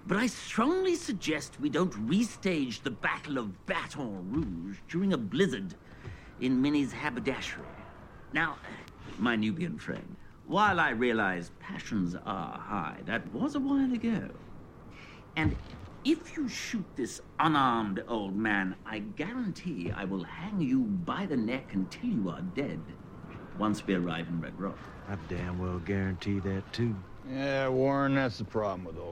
But I strongly suggest we don't restage the Battle of Baton Rouge during a blizzard in Minnie's haberdashery. Now, my Nubian friend, while I realize passions are high, that was a while ago. And if you shoot this unarmed old man, I guarantee I will hang you by the neck until you are dead once we arrive in Red Rock. I damn well guarantee that, too. Yeah, Warren, that's the problem with old